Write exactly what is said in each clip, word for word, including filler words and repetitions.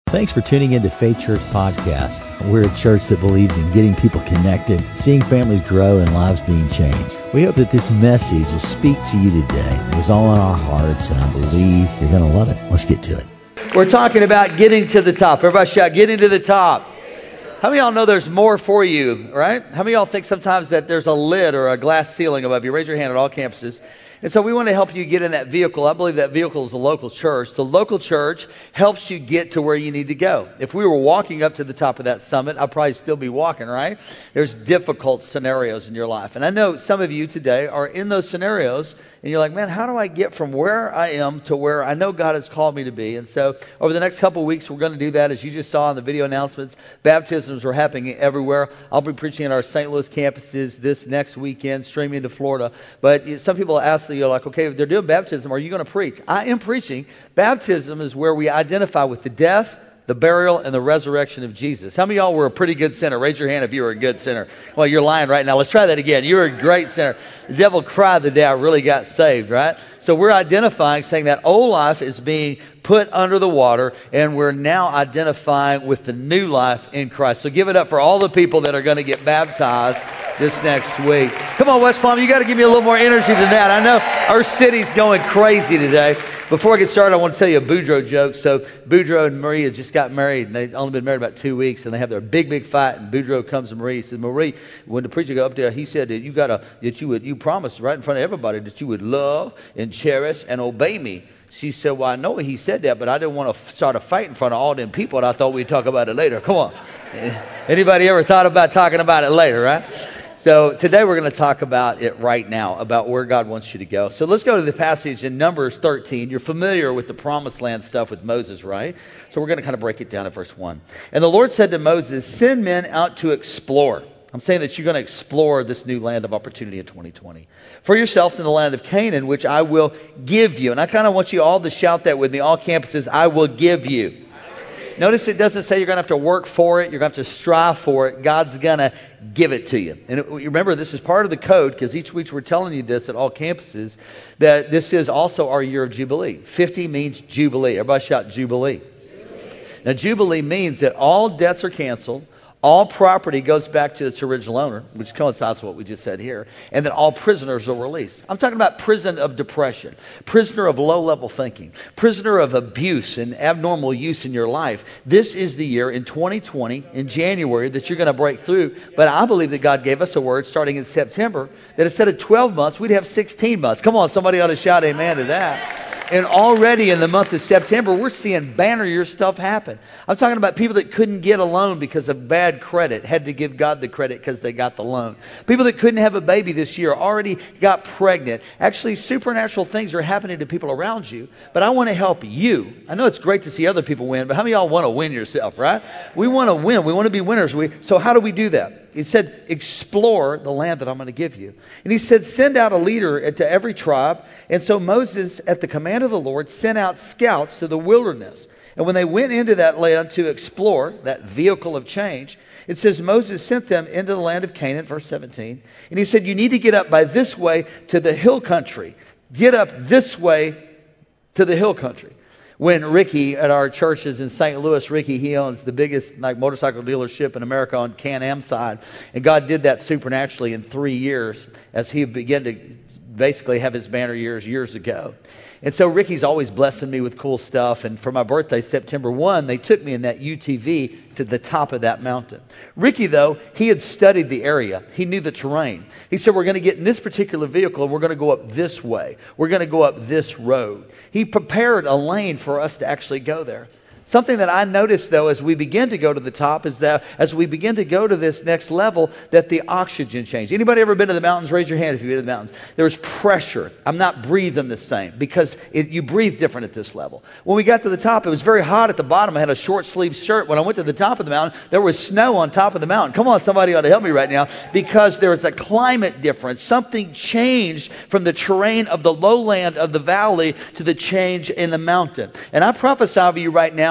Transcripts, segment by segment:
Thanks for tuning in to Faith Church Podcast. We're a church that believes in getting people connected, seeing families grow, and lives being changed. We hope that this message will speak to you today. It was all on our hearts, and I believe you're going to love it. Let's get to it. We're talking about getting to the top. Everybody shout, getting to the top. How many of y'all know there's more for you, right? How many of y'all think sometimes that there's a lid or a glass ceiling above you? Raise your hand at all campuses. And so we want to help you get in that vehicle. I believe that vehicle is a local church. The local church helps you get to where you need to go. If we were walking up to the top of that summit, I'd probably still be walking, right? There's difficult scenarios in your life. And I know some of you today are in those scenarios, and you're like, man, how do I get from where I am to where I know God has called me to be? And so over the next couple of weeks, we're going to do that. As you just saw in the video announcements, baptisms are happening everywhere. I'll be preaching at our Saint Louis campuses this next weekend, streaming to Florida. But some people ask, you're like, okay, if they're doing baptism, are you going to preach? I am preaching. Baptism is where we identify with the death, the burial, and the resurrection of Jesus. How many of y'all were a pretty good sinner? Raise your hand if you were a good sinner. Well, you're lying right now. Let's try that again. You were a great sinner. The devil cried the day I really got saved, right? So we're identifying, saying that old life is being put under the water, and we're now identifying with the new life in Christ. So give it up for all the people that are going to get baptized this next week. Come on, West Palm, you got to give me a little more energy than that. I know our city's going crazy today. Before I get started, I want to tell you a Boudreaux joke. So Boudreaux and Maria just got married, and they've only been married about two weeks, and they have their big, big fight. And Boudreaux comes to Marie. He says, Marie, when the preacher got up there, he said that you got to that you would you promised right in front of everybody that you would love and cherish and obey me. She said, well, I know he said that, but I didn't want to start a fight in front of all them people, and I thought we'd talk about it later. Come on. Anybody ever thought about talking about it later, right? So today we're going to talk about it right now, about where God wants you to go. So let's go to the passage in Numbers thirteen. You're familiar with the promised land stuff with Moses, right? So we're going to kind of break it down at verse one. And the Lord said to Moses, send men out to explore. I'm saying that you're going to explore this new land of opportunity in twenty twenty. For yourselves in the land of Canaan, which I will give you. And I kind of want you all to shout that with me, all campuses, I will give you. Notice it doesn't say you're going to have to work for it. You're going to have to strive for it. God's going to give it to you. And it, remember, this is part of the code, because each week we're telling you this at all campuses, that this is also our year of Jubilee. fifty means Jubilee. Everybody shout Jubilee. Jubilee. Now, Jubilee means that all debts are canceled. All property goes back to its original owner, which coincides with what we just said here, and that all prisoners are released. I'm talking about prison of depression, prisoner of low-level thinking, prisoner of abuse and abnormal use in your life. This is the year in twenty twenty, in January, that you're going to break through. But I believe that God gave us a word starting in September, that instead of twelve months, we'd have sixteen months. Come on, somebody ought to shout amen to that. And already in the month of September, we're seeing banner year stuff happen. I'm talking about people that couldn't get a loan because of bad credit, had to give God the credit because they got the loan. People that couldn't have a baby this year already got pregnant. Actually, supernatural things are happening to people around you. But I want to help you. I know it's great to see other people win, but how many of y'all want to win yourself, right? We want to win. We want to be winners. We, so how do we do that? He said, explore the land that I'm going to give you. And he said, send out a leader to every tribe. And so Moses, at the command of the Lord, sent out scouts to the wilderness. And when they went into that land to explore, that vehicle of change, it says Moses sent them into the land of Canaan, verse seventeen. And he said, you need to get up by this way to the hill country. Get up this way to the hill country. When Ricky at our churches in Saint Louis, Ricky, he owns the biggest like motorcycle dealership in America on Can-Am side. And God did that supernaturally in three years as he began to basically have his banner years years ago. And so Ricky's always blessing me with cool stuff. And for my birthday, September first, they took me in that U T V to the top of that mountain. Ricky, though, he had studied the area. He knew the terrain. He said, we're going to get in this particular vehicle and we're going to go up this way. We're going to go up this road. He prepared a lane for us to actually go there. Something that I noticed, though, as we begin to go to the top is that as we begin to go to this next level, that the oxygen changed. Anybody ever been to the mountains? Raise your hand if you've been to the mountains. There was pressure. I'm not breathing the same because it, you breathe different at this level. When we got to the top, it was very hot at the bottom. I had a short sleeve shirt. When I went to the top of the mountain, there was snow on top of the mountain. Come on, somebody ought to help me right now, because there was a climate difference. Something changed from the terrain of the lowland of the valley to the change in the mountain. And I prophesy over you right now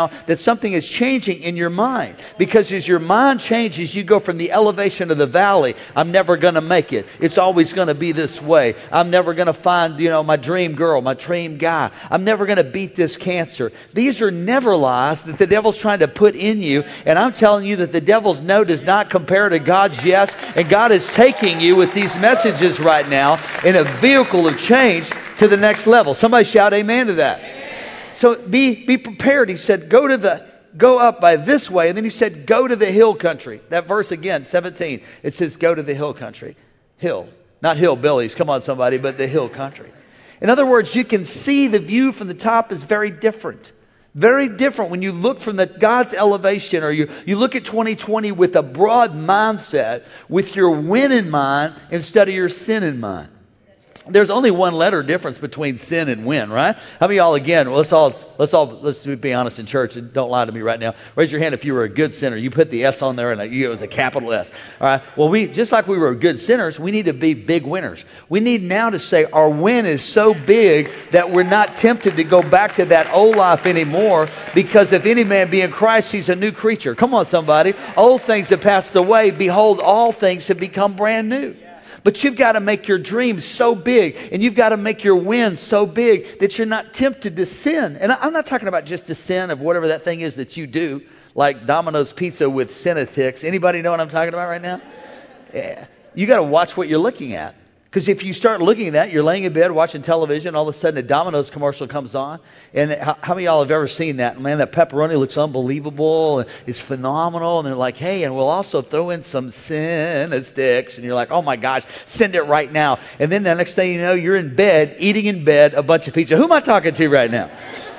now that something is changing in your mind. Because as your mind changes, you go from the elevation of the valley. I'm never going to make it. It's always going to be this way. I'm never going to find, you know, my dream girl, my dream guy. I'm never going to beat this cancer. These are never lies that the devil's trying to put in you. And I'm telling you that the devil's no does not compare to God's yes. And God is taking you with these messages right now in a vehicle of change to the next level. Somebody shout amen to that. Amen. So be, be prepared. He said, go to the, go up by this way. And then he said, go to the hill country. That verse again, seventeen, it says, go to the hill country. Hill, not hillbillies. Come on, somebody, but the hill country. In other words, you can see the view from the top is very different. Very different when you look from the God's elevation, or you, you look at twenty twenty with a broad mindset, with your win in mind instead of your sin in mind. There's only one letter difference between sin and win, right? How many of y'all, again, let's all, let's all, let's be honest in church, and don't lie to me right now. Raise your hand if you were a good sinner. You put the S on there and it was a capital S. All right. Well, we, just like we were good sinners, we need to be big winners. We need now to say our win is so big that we're not tempted to go back to that old life anymore, because if any man be in Christ, he's a new creature. Come on, somebody. Old things have passed away. Behold, all things have become brand new. But you've got to make your dreams so big, and you've got to make your win so big that you're not tempted to sin. And I'm not talking about just the sin of whatever that thing is that you do, like Domino's Pizza with Cinetics. Anybody know what I'm talking about right now? Yeah. You got to watch what you're looking at. Because if you start looking at that, you're laying in bed watching television, all of a sudden a Domino's commercial comes on. And how, how many of y'all have ever seen that? Man, that pepperoni looks unbelievable. And it's phenomenal. And they're like, hey, and we'll also throw in some Cinestics. And you're like, oh my gosh, send it right now. And then the next thing you know, you're in bed, eating in bed a bunch of pizza. Who am I talking to right now?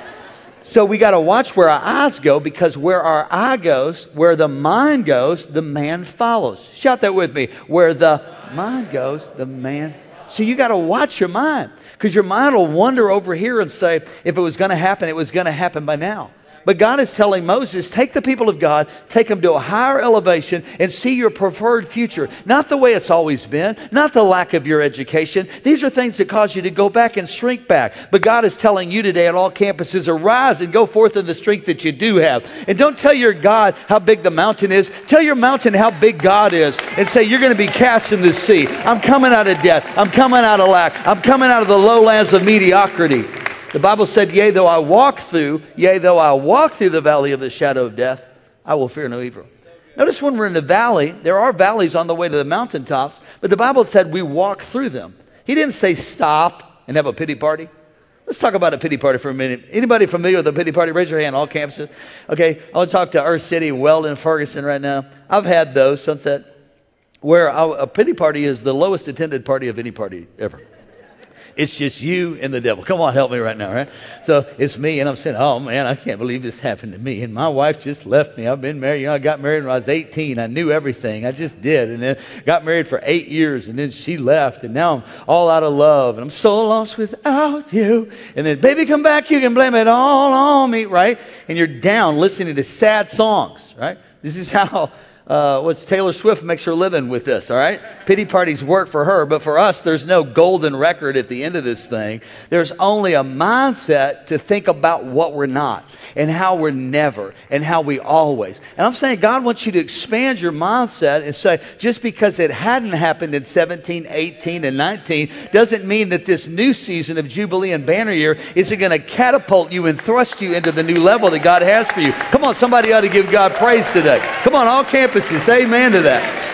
So we got to watch where our eyes go, because where our eye goes, where the mind goes, the man follows. Shout that with me. Where the mind goes, the man. So you got to watch your mind, because your mind will wander over here and say, if it was going to happen, it was going to happen by now. But God is telling Moses, take the people of God, take them to a higher elevation and see your preferred future. Not the way it's always been, not the lack of your education. These are things that cause you to go back and shrink back. But God is telling you today at all campuses, arise and go forth in the strength that you do have. And don't tell your God how big the mountain is. Tell your mountain how big God is, and say, you're going to be cast in the sea. I'm coming out of debt. I'm coming out of lack. I'm coming out of the lowlands of mediocrity. The Bible said, yea, though I walk through, yea, though I walk through the valley of the shadow of death, I will fear no evil. Notice when we're in the valley, there are valleys on the way to the mountaintops, but the Bible said we walk through them. He didn't say stop and have a pity party. Let's talk about a pity party for a minute. Anybody familiar with a pity party? Raise your hand, all campuses. Okay, I want to talk to Earth City, Weldon, Ferguson right now. I've had those, Sunset, where a pity party is the lowest attended party of any party ever. It's just you and the devil. Come on, help me right now, right? So it's me, and I'm saying, oh, man, I can't believe this happened to me. And my wife just left me. I've been married. You know, I got married when I was eighteen. I knew everything. I just did. And then got married for eight years, and then she left. And now I'm all out of love, and I'm so lost without you. And then, baby, come back. You can blame it all on me, right? And you're down listening to sad songs, right? This is how... Uh, what's Taylor Swift makes her living with this, all right? Pity parties work for her, but for us, there's no golden record at the end of this thing. There's only a mindset to think about what we're not, and how we're never, and how we always. And I'm saying God wants you to expand your mindset and say, just because it hadn't happened in seventeen, eighteen, and nineteen doesn't mean that this new season of Jubilee and Banner Year isn't going to catapult you and thrust you into the new level that God has for you. Come on, somebody ought to give God praise today. Come on, all campuses. Say amen to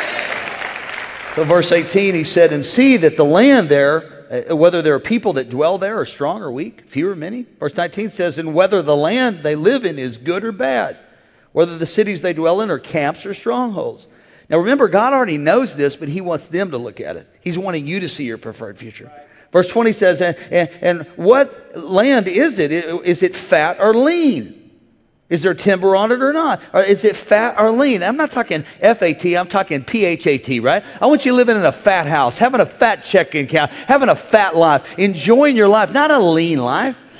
that. So verse eighteen, he said, and see that the land there, uh, whether there are people that dwell there are strong or weak, few or many. Verse nineteen says, and whether the land they live in is good or bad, whether the cities they dwell in are camps or strongholds. Now remember, God already knows this, but he wants them to look at it. He's wanting you to see your preferred future. Verse twenty says, and, and, and what land is it? Is it fat or lean? Is there timber on it or not? Or is it fat or lean? I'm not talking F A T, I'm talking P H A T, right? I want you living in a fat house, having a fat checking account, having a fat life, enjoying your life, not a lean life.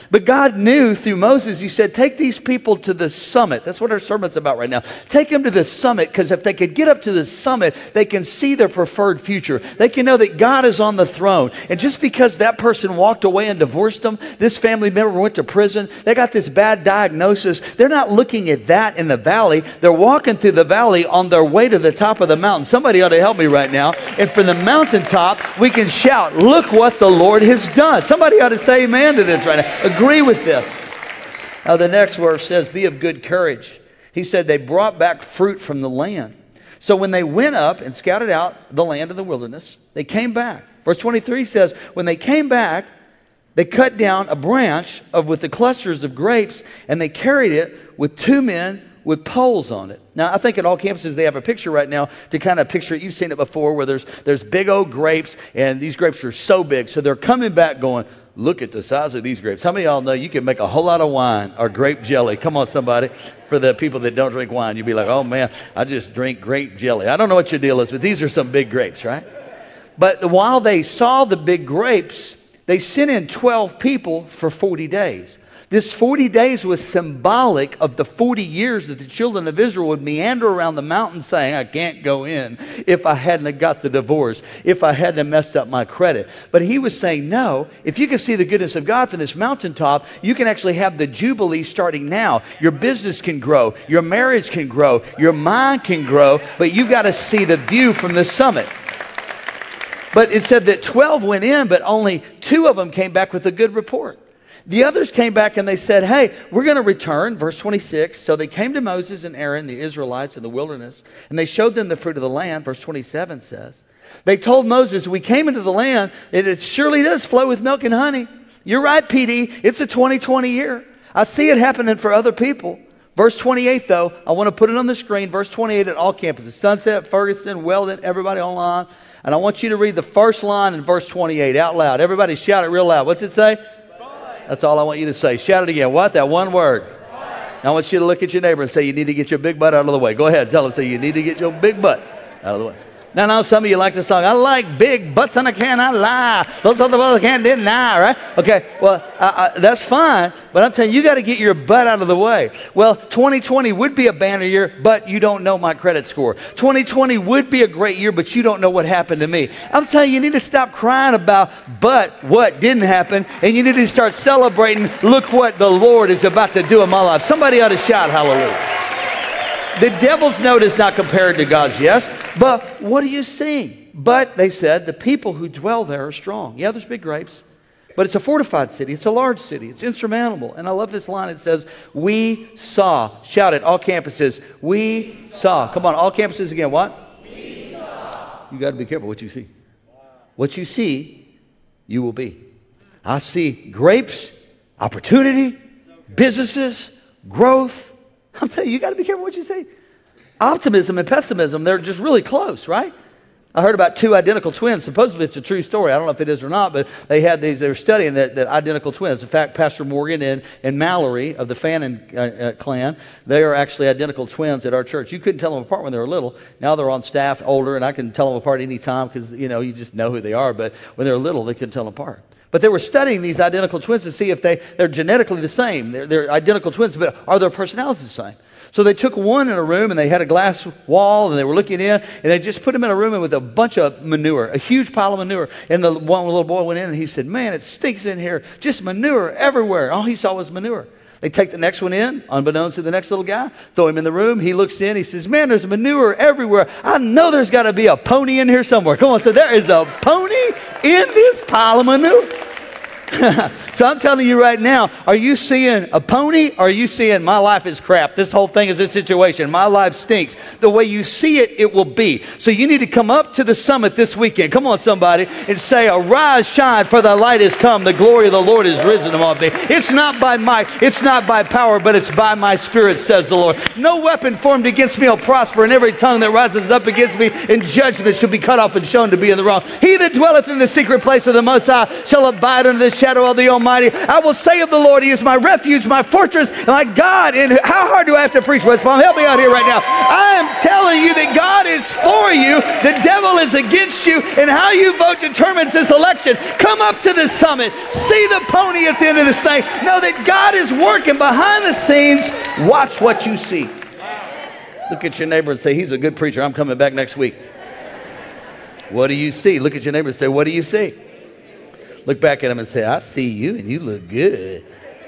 But God knew through Moses, he said, take these people to the summit. That's what our sermon's about right now. Take them to the summit, because if they could get up to the summit, they can see their preferred future. They can know that God is on the throne. And just because that person walked away and divorced them, this family member went to prison, they got this bad diagnosis, they're not looking at that in the valley. They're walking through the valley on their way to the top of the mountain. Somebody ought to help me right now. And from the mountaintop, we can shout, look what the Lord has done. Somebody ought to say amen to this right now. Agree with this. Now the next verse says, be of good courage. He said they brought back fruit from the land. So when they went up and scouted out the land of the wilderness, they came back. Verse twenty-three says, when they came back, they cut down a branch of with the clusters of grapes, and they carried it with two men with poles on it. Now, I think at all campuses they have a picture right now to kind of picture it. You've seen it before, where there's there's big old grapes, and these grapes are so big. So they're coming back going, look at the size of these grapes. How many of y'all know you can make a whole lot of wine or grape jelly? Come on, somebody. For the people that don't drink wine, you'd be like, oh man, I just drink grape jelly. I don't know what your deal is, but these are some big grapes, right? But while they saw the big grapes, they sent in twelve people for forty days. This forty days was symbolic of the forty years that the children of Israel would meander around the mountain saying, I can't go in if I hadn't have got the divorce, if I hadn't have messed up my credit. But he was saying, no, if you can see the goodness of God from this mountaintop, you can actually have the Jubilee starting now. Your business can grow, your marriage can grow, your mind can grow, but you've got to see the view from the summit. But it said that twelve went in, but only two of them came back with a good report. The others came back and they said, hey, we're going to return. Verse twenty-six. So they came to Moses and Aaron, the Israelites in the wilderness, and they showed them the fruit of the land. Verse twenty-seven says, they told Moses, we came into the land, and it surely does flow with milk and honey. You're right, P D. It's a twenty twenty year. I see it happening for other people. Verse twenty-eight, though, I want to put it on the screen. Verse twenty-eight at all campuses. Sunset, Ferguson, Weldon, everybody online. And I want you to read the first line in verse twenty-eight out loud. Everybody shout it real loud. What's it say? That's all I want you to say. Shout it again. What? That one word. I want you to look at your neighbor and say, you need to get your big butt out of the way. Go ahead. Tell them, say, you need to get your big butt out of the way. Now, now, some of you like the song, I like big butts and I cannot lie. Those other ones I can't deny, right? Okay, well, I, I, that's fine. But I'm telling you, you got to get your butt out of the way. Well, twenty twenty would be a banner year, but you don't know my credit score. twenty twenty would be a great year, but you don't know what happened to me. I'm telling you, you need to stop crying about but what didn't happen, and you need to start celebrating, look what the Lord is about to do in my life. Somebody ought to shout hallelujah. The devil's note is not compared to God's yes, but what are you seeing? But, they said, the people who dwell there are strong. Yeah, there's big grapes, but it's a fortified city. It's a large city. It's insurmountable. And I love this line. It says, we saw. Shout it, all campuses. We saw. Come on, all campuses again. What? We saw. You got to be careful what you see. What you see, you will be. I see grapes, opportunity, businesses, growth. I'm telling you, you got to be careful what you say. Optimism and pessimism, they're just really close, right? I heard about two identical twins. Supposedly it's a true story. I don't know if it is or not, but they had these, they were studying that, that identical twins. In fact, Pastor Morgan and, and Mallory of the Fannin uh, uh, clan, they are actually identical twins at our church. You couldn't tell them apart when they were little. Now they're on staff, older, and I can tell them apart any time because, you know, you just know who they are. But when they were little, they couldn't tell them apart. But they were studying these identical twins to see if they, they're genetically the same. They're, they're identical twins, but are their personalities the same? So they took one in a room and they had a glass wall and they were looking in and they just put him in a room with a bunch of manure, a huge pile of manure. And the one little boy went in and he said, man, it stinks in here. Just manure everywhere. All he saw was manure. They take the next one in, unbeknownst to the next little guy, throw him in the room. He looks in. He says, man, there's manure everywhere. I know there's got to be a pony in here somewhere. Come on. So there is a pony in this pile of manure. So I'm telling you right now, are you seeing a pony or are you seeing my life is crap? This whole thing is a situation. My life stinks. The way you see it, it will be. So you need to come up to the summit this weekend. Come on, somebody, and say, arise, shine, for the light has come. The glory of the Lord is risen among thee. It's not by might, it's not by power, but it's by my spirit, says the Lord. No weapon formed against me will prosper, and every tongue that rises up against me in judgment shall be cut off and shown to be in the wrong. He that dwelleth in the secret place of the Most High shall abide under the shadow of the Almighty. I will say of the Lord, He is my refuge, my fortress, my God. And how hard do I have to preach, West Palm? Help me out here right now. I am telling you that God is God's for you, the devil is against you, and how you vote determines this election. Come up to this summit. See the pony at the end of this thing. Know that God is working behind the scenes. Watch what you see. Look at your neighbor and say, he's a good preacher. I'm coming back next week. What do you see? Look at your neighbor and say, what do you see? Look back at him and say, I see you and you look good.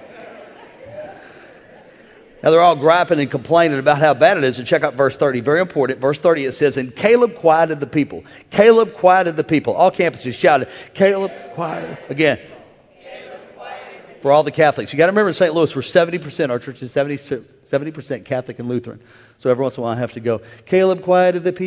Now they're all griping and complaining about how bad it is. And check out verse thirty. Very important. Verse thirty, it says, and Caleb quieted the people. Caleb quieted the people. All campuses shouted, Caleb quieted. Again. For all the Catholics. You got to remember in Saint Louis, we're seventy percent. Our church is seventy percent Catholic and Lutheran. So every once in a while I have to go, Caleb quieted the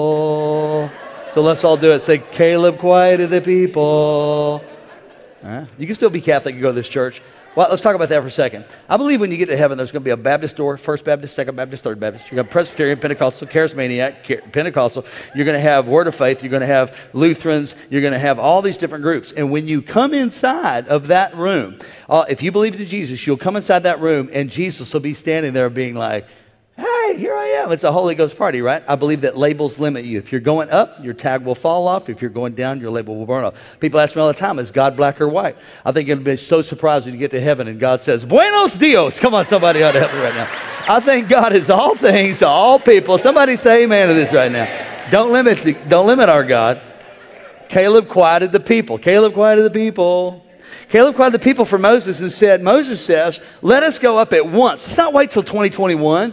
people. So let's all do it. Say, Caleb quieted the people. All right? You can still be Catholic and go to this church. Well, let's talk about that for a second. I believe when you get to heaven, there's going to be a Baptist door, First Baptist, Second Baptist, Third Baptist. You're going to have Presbyterian, Pentecostal, Charismatic, Pentecostal. You're going to have Word of Faith. You're going to have Lutherans. You're going to have all these different groups. And when you come inside of that room, uh, if you believe in Jesus, you'll come inside that room, and Jesus will be standing there being like, hey, here I am. It's a Holy Ghost party, right? I believe that labels limit you. If you're going up, your tag will fall off. If you're going down, your label will burn off. People ask me all the time, is God black or white? I think it'll be so surprised when you get to heaven and God says, Buenos Dios. Come on, somebody ought to help me right now. I think God is all things to all people. Somebody say amen to this right now. Don't limit, don't limit our God. Caleb quieted the people. Caleb quieted the people. Caleb quieted the people for Moses and said, Moses says, let us go up at once. Let's not wait till twenty twenty-one.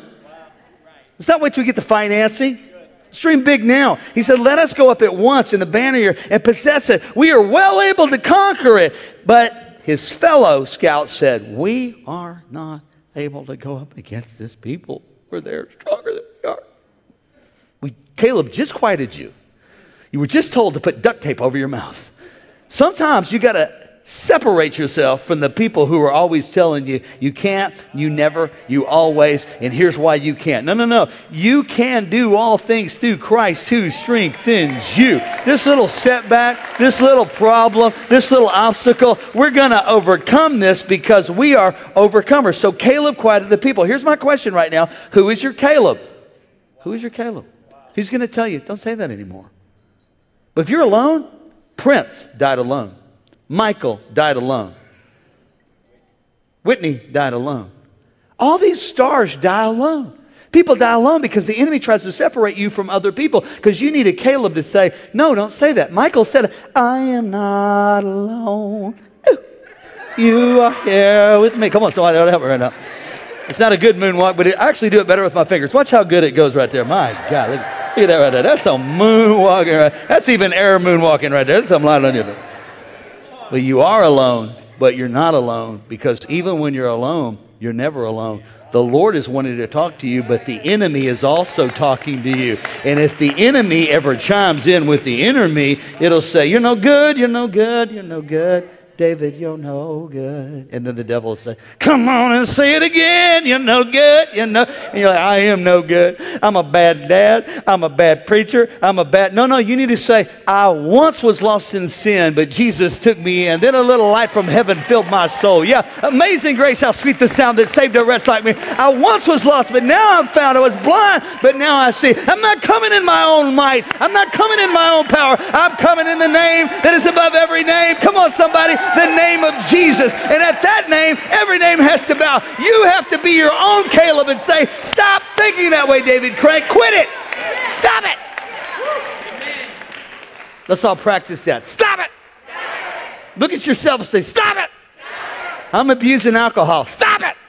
Let's not wait till we get the financing. Let's dream big now. He said, let us go up at once in the banner here and possess it. We are well able to conquer it. But his fellow scouts said, we are not able to go up against this people, for they're stronger than we are. We, Caleb just quieted you. You were just told to put duct tape over your mouth. Sometimes you got to separate yourself from the people who are always telling you, you can't, you never, you always, and here's why you can't. No, no, no. You can do all things through Christ who strengthens you. This little setback, this little problem, this little obstacle, we're going to overcome this because we are overcomers. So Caleb quieted the people. Here's my question right now. Who is your Caleb? Who is your Caleb? Who's going to tell you? Don't say that anymore. But if you're alone, Prince died alone. Michael died alone. Whitney died alone. All these stars die alone. People die alone because the enemy tries to separate you from other people, because you need a Caleb to say, no, don't say that. Michael said, I am not alone. Ooh, you are here with me. Come on, somebody help me right now. It's not a good moonwalk, but I actually do it better with my fingers. Watch how good it goes right there. My God, look, look at that right there. That's some moonwalking right. That's even air moonwalking right there. That's something lying on you. But you are alone, but you're not alone, because even when you're alone, you're never alone. The Lord is wanting to talk to you, but the enemy is also talking to you. And if the enemy ever chimes in with the inner me, it'll say, you're no good, you're no good, you're no good. David, you're no good. And then the devil will say, come on and say it again. You're no good. You're no. And you're like, I am no good. I'm a bad dad. I'm a bad preacher. I'm a bad. No, no, you need to say, I once was lost in sin, but Jesus took me in. Then a little light from heaven filled my soul. Yeah, amazing grace, how sweet the sound that saved a wretch like me. I once was lost, but now I'm found. I was blind, but now I see. I'm not coming in my own might. I'm not coming in my own power. I'm coming in the name that is above every name. Come on, somebody. The name of Jesus. And at that name, every name has to bow. You have to be your own Caleb and say, stop thinking that way, David Craig. Quit it. Stop it. Let's all practice that. Stop it. Look at yourself and say, stop it. I'm abusing alcohol. Stop it.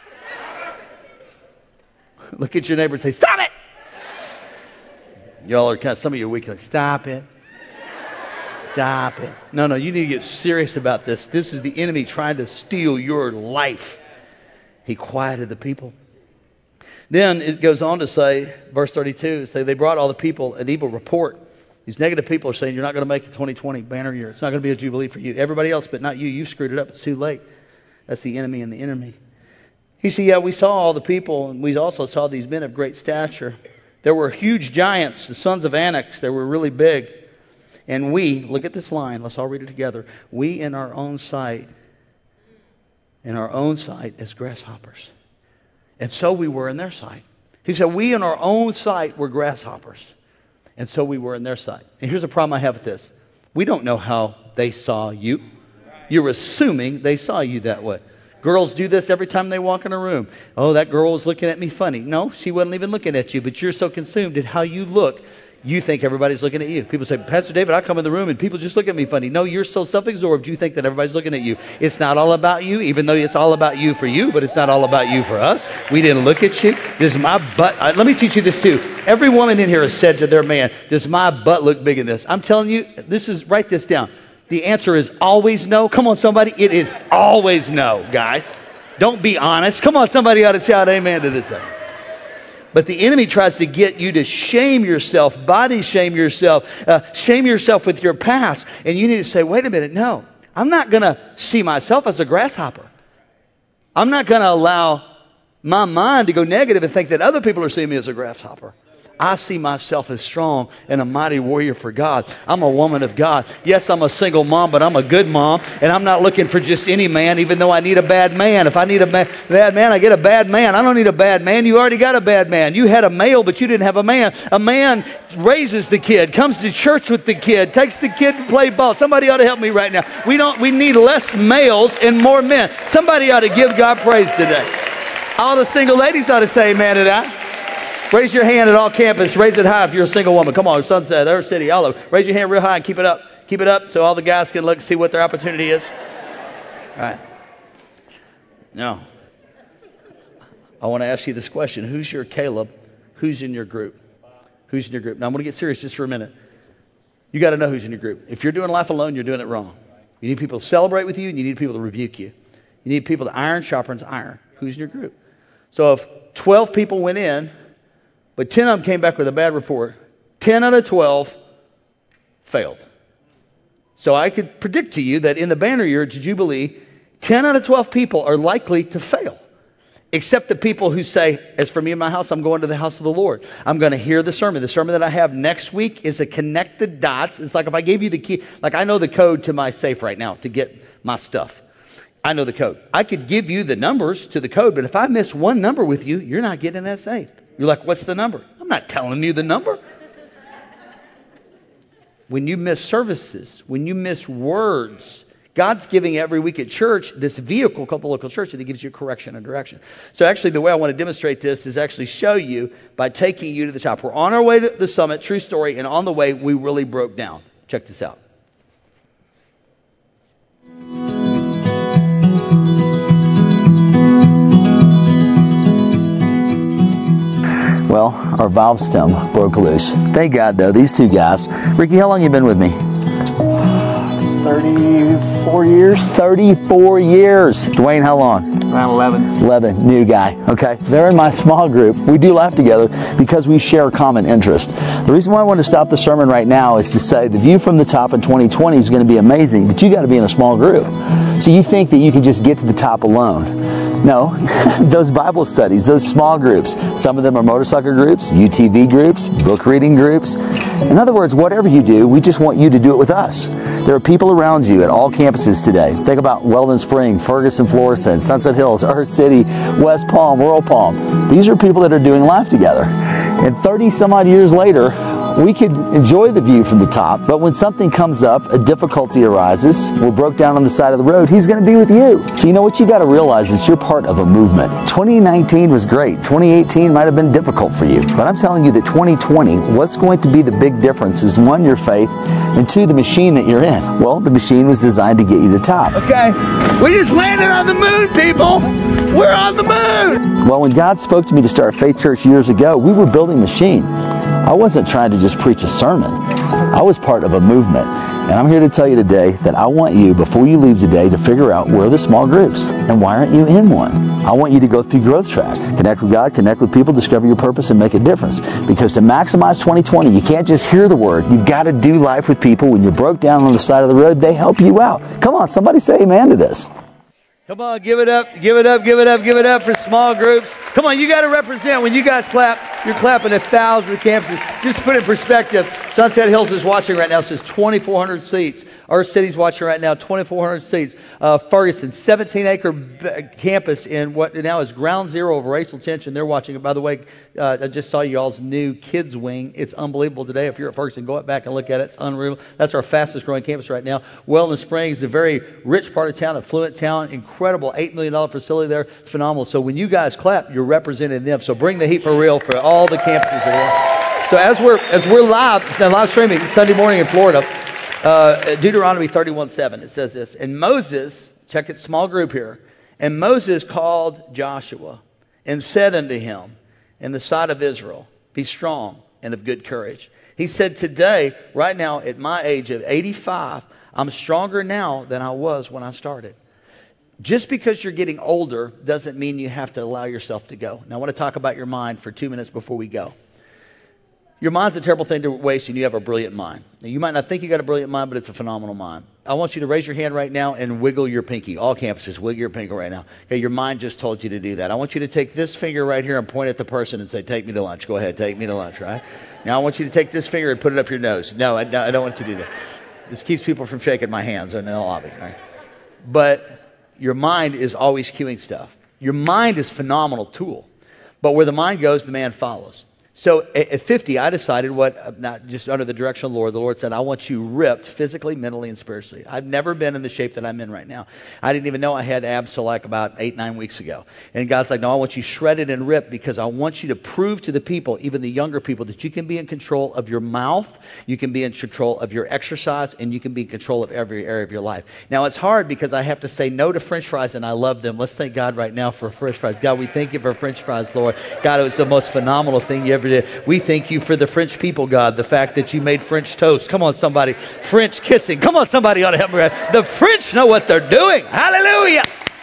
Look at your neighbor and say, stop it. Y'all are kind of, some of you are weak. Like, stop it. Stop it. No, no, you need to get serious about this. This is the enemy trying to steal your life. He quieted the people. Then it goes on to say, verse thirty-two, say they brought all the people an evil report. These negative people are saying, you're not going to make the twenty twenty banner year. It's not going to be a jubilee for you. Everybody else, but not you. You screwed it up. It's too late. That's the enemy and the enemy. He said, yeah, we saw all the people, and we also saw these men of great stature. There were huge giants, the sons of Anak. They were really big. And we, look at this line, let's all read it together. We in our own sight, in our own sight as grasshoppers. And so we were in their sight. He said, we in our own sight were grasshoppers. And so we were in their sight. And here's a problem I have with this. We don't know how they saw you. You're assuming they saw you that way. Girls do this every time they walk in a room. Oh, that girl was looking at me funny. No, she wasn't even looking at you, but you're so consumed in how you look, you think everybody's looking at you. People say, Pastor David, I come in the room and people just look at me funny. No, you're so self-absorbed, you think that everybody's looking at you. It's not all about you, even though it's all about you for you, but it's not all about you for us. We didn't look at you. Does my butt, uh, let me teach you this too. Every woman in here has said to their man, does my butt look big in this? I'm telling you, this is, write this down. The answer is always no. Come on, somebody. It is always no, guys. Don't be honest. Come on, somebody ought to shout amen to this. But the enemy tries to get you to shame yourself, body shame yourself, uh, shame yourself with your past. And you need to say, wait a minute, no. I'm not going to see myself as a grasshopper. I'm not going to allow my mind to go negative and think that other people are seeing me as a grasshopper. I see myself as strong and a mighty warrior for God. I'm a woman of God. Yes, I'm a single mom, but I'm a good mom. And I'm not looking for just any man, even though I need a bad man. If I need a ba- bad man, I get a bad man. I don't need a bad man. You already got a bad man. You had a male, but you didn't have a man. A man raises the kid, comes to church with the kid, takes the kid to play ball. Somebody ought to help me right now. We don't. We need less males and more men. Somebody ought to give God praise today. All the single ladies ought to say amen to that. Raise your hand at all campus. Raise it high if you're a single woman. Come on, Sunset, Earth City, all over. Raise your hand real high and keep it up. Keep it up so all the guys can look and see what their opportunity is. All right. Now, I want to ask you this question. Who's your Caleb? Who's in your group? Who's in your group? Now, I'm going to get serious just for a minute. You got to know who's in your group. If you're doing life alone, you're doing it wrong. You need people to celebrate with you, and you need people to rebuke you. You need people to iron sharpens iron. Who's in your group? So if twelve people went in, but ten of them came back with a bad report, ten out of twelve failed. So I could predict to you that in the banner year to Jubilee, ten out of twelve people are likely to fail. Except the people who say, as for me and my house, I'm going to the house of the Lord. I'm going to hear the sermon. The sermon that I have next week is a connected dots. It's like if I gave you the key, like I know the code to my safe right now to get my stuff. I know the code. I could give you the numbers to the code, but if I miss one number with you, you're not getting that safe. You're like, what's the number? I'm not telling you the number. When you miss services, when you miss words, God's giving every week at church this vehicle called the local church, and it gives you correction and direction. So actually the way I want to demonstrate this is actually show you by taking you to the top. We're on our way to the summit, true story, and on the way we really broke down. Check this out. Well, our valve stem broke loose. Thank God, though, these two guys. Ricky, how long have you been with me? thirty-four years. thirty-four years. Dwayne, how long? Around eleven. eleven, new guy, okay? They're in my small group. We do life together because we share common interest. The reason why I want to stop the sermon right now is to say the view from the top in twenty twenty is going to be amazing, but you got to be in a small group. So you think that you can just get to the top alone. No, those Bible studies, those small groups, some of them are motorcycle groups, U T V groups, book reading groups. In other words, whatever you do, we just want you to do it with us. There are people around you at all campuses today. Think about Weldon Spring, Ferguson, Florissant, Sunset Hills, Earth City, West Palm, Royal Palm. These are people that are doing life together. And thirty some odd years later, we could enjoy the view from the top, but when something comes up, a difficulty arises, we're broke down on the side of the road, he's going to be with you. So you know what you got to realize is you're part of a movement. twenty nineteen was great. twenty eighteen might have been difficult for you, but I'm telling you that twenty twenty, what's going to be the big difference is one, your faith, and two, the machine that you're in. Well, the machine was designed to get you to the top. Okay, we just landed on the moon, people. We're on the moon. Well, when God spoke to me to start Faith Church years ago, we were building a machine. I wasn't trying to just preach a sermon. I was part of a movement. And I'm here to tell you today that I want you, before you leave today, to figure out where are the small groups and why aren't you in one? I want you to go through Growth Track. Connect with God, connect with people, discover your purpose, and make a difference. Because to maximize twenty twenty, you can't just hear the word. You've got to do life with people. When you're broke down on the side of the road, they help you out. Come on, somebody say amen to this. Come on, give it up, give it up, give it up, give it up for small groups. Come on, you got to represent. When you guys clap, you're clapping a thousand campuses. Just to put it in perspective, Sunset Hills is watching right now. It says twenty-four hundred seats. Our city's watching right now, twenty-four hundred seats. Uh, Ferguson, seventeen acre b- campus in what now is ground zero of racial tension. They're watching it. By the way, uh, I just saw y'all's new kids wing. It's unbelievable today. If you're at Ferguson, go back and look at it. It's unreal. That's our fastest growing campus right now. Wellness Springs, a very rich part of town, affluent town, incredible eight million dollars facility there. It's phenomenal. So when you guys clap, you're representing them. So bring the heat for real for all the campuses that are. So as we're as we're live, live streaming Sunday morning in Florida, uh, Deuteronomy thirty-one seven, it says this. And Moses, check it, small group here. And Moses called Joshua and said unto him in the sight of Israel, be strong and of good courage. He said, today, right now, at my age of eighty-five, I'm stronger now than I was when I started. Just because you're getting older doesn't mean you have to allow yourself to go. Now, I want to talk about your mind for two minutes before we go. Your mind's a terrible thing to waste, and you have a brilliant mind. Now, you might not think you got a brilliant mind, but it's a phenomenal mind. I want you to raise your hand right now and wiggle your pinky. All campuses, wiggle your pinky right now. Okay, your mind just told you to do that. I want you to take this finger right here and point at the person and say, take me to lunch. Go ahead, take me to lunch, right? Now, I want you to take this finger and put it up your nose. No, I, I don't want you to do that. This keeps people from shaking my hands in the lobby. Right? But your mind is always cueing stuff. Your mind is a phenomenal tool. But where the mind goes, the man follows. So at fifty, I decided what, not just under the direction of the Lord, the Lord said, I want you ripped physically, mentally, and spiritually. I've never been in the shape that I'm in right now. I didn't even know I had abs till like about eight, nine weeks ago. And God's like, no, I want you shredded and ripped because I want you to prove to the people, even the younger people, that you can be in control of your mouth, you can be in control of your exercise, and you can be in control of every area of your life. Now, it's hard because I have to say no to French fries, and I love them. Let's thank God right now for French fries. God, we thank you for French fries, Lord. God, it was the most phenomenal thing you ever did. We thank you for the French people, God, the fact that you made French toast. Come on, somebody. French kissing. Come on, somebody ought to help me. The French know what they're doing. Hallelujah.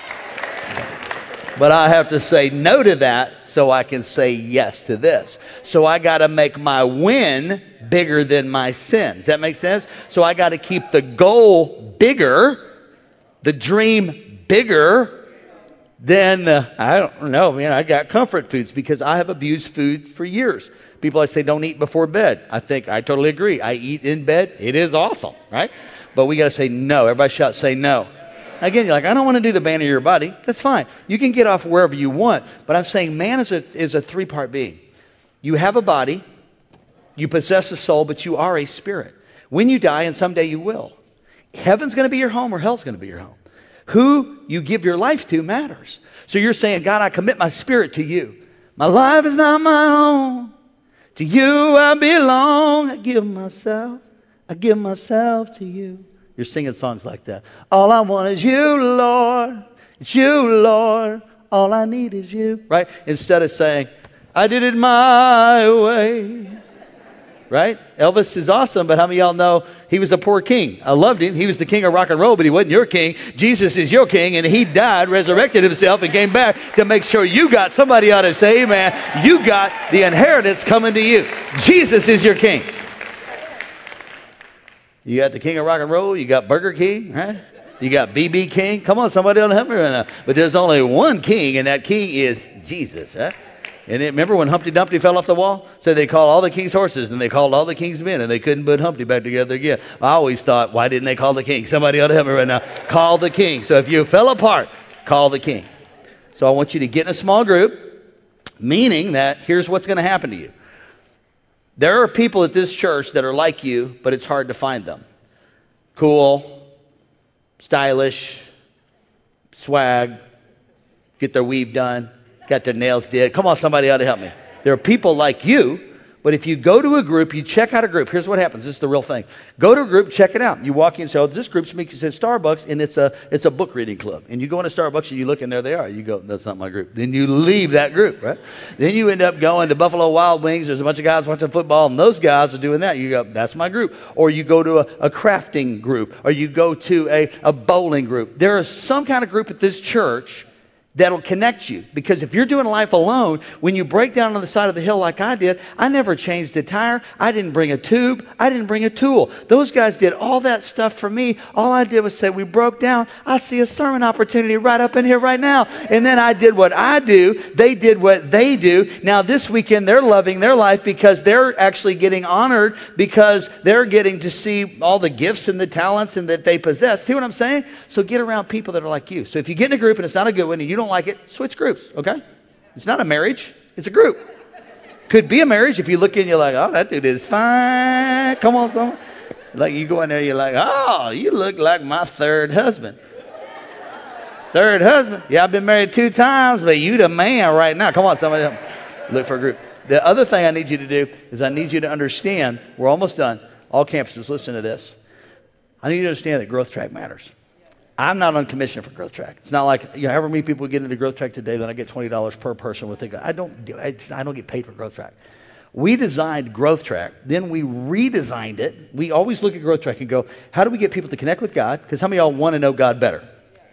But I have to say no to that so I can say yes to this. So I got to make my win bigger than my sin. Does that make sense? So I got to keep the goal bigger, the dream bigger, then uh, I don't know, man, I got comfort foods because I have abused food for years. People always say don't eat before bed. I think I totally agree. I eat in bed. It is awesome, right? But we got to say no. Everybody shout, say no. Again, you're like, I don't want to do the band of your body. That's fine. You can get off wherever you want. But I'm saying man is a, is a three-part being. You have a body. You possess a soul, but you are a spirit. When you die, and someday you will, heaven's going to be your home or hell's going to be your home. Who you give your life to matters. So you're saying, God, I commit my spirit to you. My life is not my own. To you I belong. I give myself. I give myself to you. You're singing songs like that. All I want is you, Lord. It's you, Lord. All I need is you. Right? Instead of saying, I did it my way. Right? Elvis is awesome, but how many of y'all know he was a poor king? I loved him. He was the king of rock and roll, but he wasn't your king. Jesus is your king, and he died, resurrected himself, and came back to make sure you got, somebody ought to say, amen, you got the inheritance coming to you. Jesus is your king. You got the king of rock and roll. You got Burger King, right? You got B B King. Come on, somebody ought to help me right now. But there's only one king, and that king is Jesus, right? And it, remember when Humpty Dumpty fell off the wall? So they called all the king's horses and they called all the king's men and they couldn't put Humpty back together again. I always thought, why didn't they call the king? Somebody ought to help me right now. Call the king. So if you fell apart, call the king. So I want you to get in a small group, meaning that here's what's going to happen to you. There are people at this church that are like you, but it's hard to find them. Cool, stylish, swag, get their weave done. Got their nails did. Come on, somebody ought to help me. There are people like you, but if you go to a group, you check out a group. Here's what happens. This is the real thing. Go to a group, check it out. You walk in and say, oh, this group's me. It says Starbucks, and it's a it's a book reading club. And you go into Starbucks, and you look, and there they are. You go, that's not my group. Then you leave that group, right? Then you end up going to Buffalo Wild Wings. There's a bunch of guys watching football, and those guys are doing that. You go, that's my group. Or you go to a, a crafting group, or you go to a, a bowling group. There is some kind of group at this church. that'll connect you. Because if you're doing life alone, when you break down on the side of the hill like I did, I never changed a tire. I didn't bring a tube. I didn't bring a tool. Those guys did all that stuff for me. All I did was say, we broke down. I see a sermon opportunity right up in here right now. And then I did what I do. They did what they do. Now this weekend, they're loving their life because they're actually getting honored because they're getting to see all the gifts and the talents and that they possess. See what I'm saying? So get around people that are like you. So if you get in a group and it's not a good one and you don't like it, switch groups, okay? It's not a marriage, it's a group. Could be a marriage if you look in, you're like, oh, that dude is fine. Come on, someone. Like you go in there, you're like, oh, you look like my third husband. Third husband? Yeah, I've been married two times, but you the man right now. Come on, somebody look for a group. The other thing I need you to do is I need you to understand, we're almost done. All campuses, listen to this. I need you to understand that growth track matters. I'm not on commission for Growth Track. It's not like, you know, however many people get into Growth Track today, then I get twenty dollars per person with it. I don't, I, I don't get paid for Growth Track. We designed Growth Track, then we redesigned it. We always look at Growth Track and go, how do we get people to connect with God? Because how many of y'all want to know God better?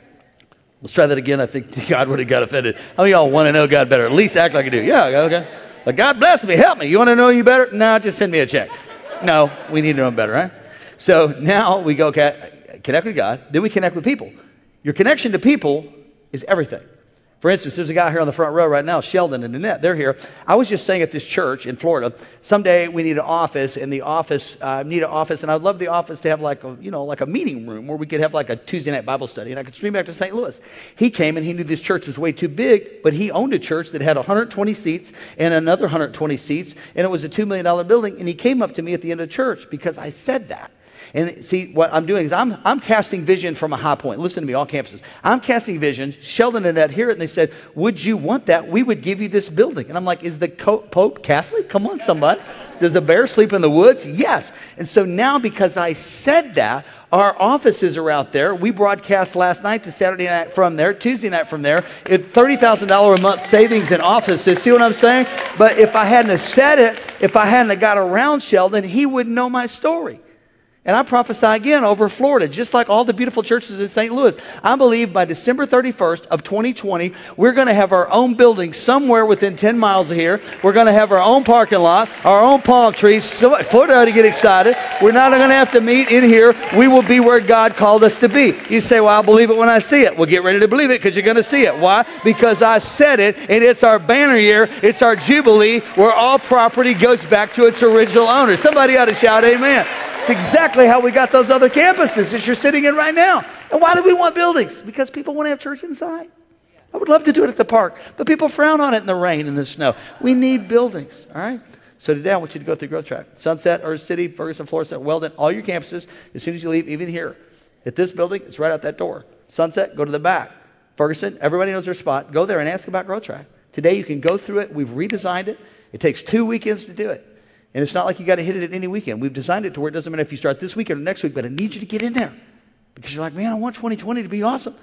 Let's try that again. I think God would have got offended. How many of y'all want to know God better? At least act like you do. Yeah, okay. But God bless me. Help me. You want to know you better? No, just send me a check. No, we need to know him better, right? So now we go, okay, connect with God, then we connect with people. Your connection to people is everything. For instance, there's a guy here on the front row right now, Sheldon and Annette. They're here. I was just saying at this church in Florida, someday we need an office, and the office uh, need an office, and I'd love the office to have like a, you know, like a meeting room where we could have like a Tuesday night Bible study, and I could stream back to Saint Louis. He came and he knew this church was way too big, but he owned a church that had one hundred twenty seats and another one hundred twenty seats, and it was a two million dollars building, and he came up to me at the end of the church because I said that. And see, what I'm doing is I'm I'm casting vision from a high point. Listen to me, all campuses. I'm casting vision. Sheldon and Ed hear it, and they said, would you want that? We would give you this building. And I'm like, is the Pope Catholic? Come on, somebody. Does a bear sleep in the woods? Yes. And so now, because I said that, our offices are out there. We broadcast last night to Saturday night from there, Tuesday night from there. It's thirty thousand dollars a month savings in offices. See what I'm saying? But if I hadn't have said it, if I hadn't have got around Sheldon, he wouldn't know my story. And I prophesy again over Florida, just like all the beautiful churches in Saint Louis. I believe by December thirty-first of twenty twenty, we're going to have our own building somewhere within ten miles of here. We're going to have our own parking lot, our own palm trees. So, Florida ought to get excited. We're not going to have to meet in here. We will be where God called us to be. You say, well, I'll believe it when I see it. Well, get ready to believe it because you're going to see it. Why? Because I said it, and it's our banner year. It's our Jubilee where all property goes back to its original owner. Somebody ought to shout amen. It's exactly how we got those other campuses that you're sitting in right now. And why do we want buildings? Because people want to have church inside. I would love to do it at the park, but people frown on it in the rain and the snow. We need buildings, all right? So today I want you to go through Growth Track. Sunset, Earth City, Ferguson, Florissant, Weldon, all your campuses, as soon as you leave, even here. At this building, it's right out that door. Sunset, go to the back. Ferguson, everybody knows their spot. Go there and ask about Growth Track. Today you can go through it. We've redesigned it. It takes two weekends to do it. And it's not like you got to hit it at any weekend. We've designed it to where it doesn't matter if you start this weekend or next week, but I need you to get in there. Because you're like, man, I want twenty twenty to be awesome.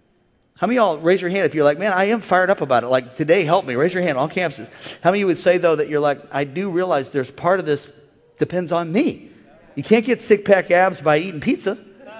How many of y'all raise your hand if you're like, man, I am fired up about it. Like, today, help me. Raise your hand, all campuses. How many of you would say, though, that you're like, I do realize there's part of this depends on me. You can't get six-pack abs by eating pizza.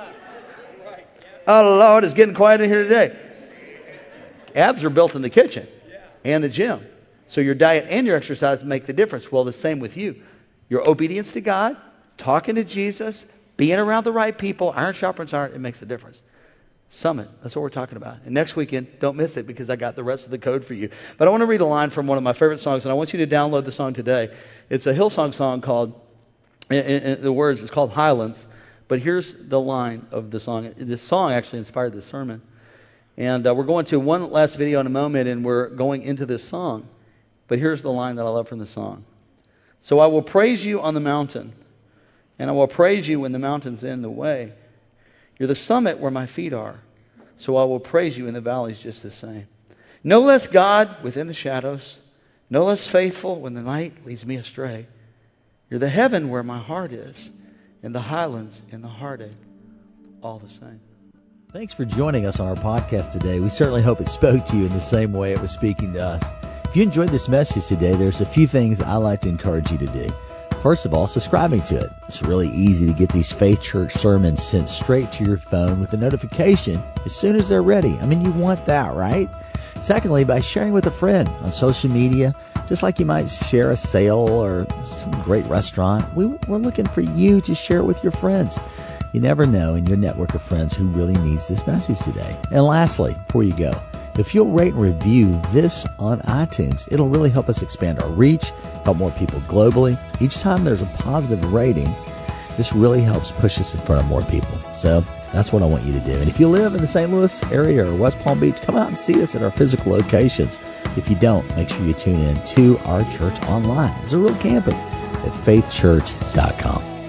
Oh, Lord, it's getting quiet in here today. Abs are built in the kitchen and the gym. So your diet and your exercise make the difference. Well, the same with you. Your obedience to God, talking to Jesus, being around the right people, iron sharpens iron, it makes a difference. Summit, that's what we're talking about. And next weekend, don't miss it because I got the rest of the code for you. But I want to read a line from one of my favorite songs, and I want you to download the song today. It's a Hillsong song called, in, in the words, it's called Highlands. But here's the line of the song. This song actually inspired this sermon. And uh, we're going to one last video in a moment, and we're going into this song. But here's the line that I love from the song. So I will praise you on the mountain, and I will praise you when the mountain's in the way. You're the summit where my feet are, so I will praise you in the valleys just the same. No less God within the shadows, no less faithful when the night leads me astray. You're the heaven where my heart is, and the highlands in the heartache, all the same. Thanks for joining us on our podcast today. We certainly hope it spoke to you in the same way it was speaking to us. If you enjoyed this message today, there's a few things I like to encourage you to do. First of all, subscribing to it. It's really easy to get these Faith Church sermons sent straight to your phone with a notification as soon as they're ready. I mean, you want that, right? Secondly, by sharing with a friend on social media, just like you might share a sale or some great restaurant, we, we're looking for you to share it with your friends. You never know in your network of friends who really needs this message today. And lastly, before you go, if you'll rate and review this on iTunes, it'll really help us expand our reach, help more people globally. Each time there's a positive rating, this really helps push us in front of more people. So that's what I want you to do. And if you live in the Saint Louis area or West Palm Beach, come out and see us at our physical locations. If you don't, make sure you tune in to our church online. It's a real campus at faith church dot com.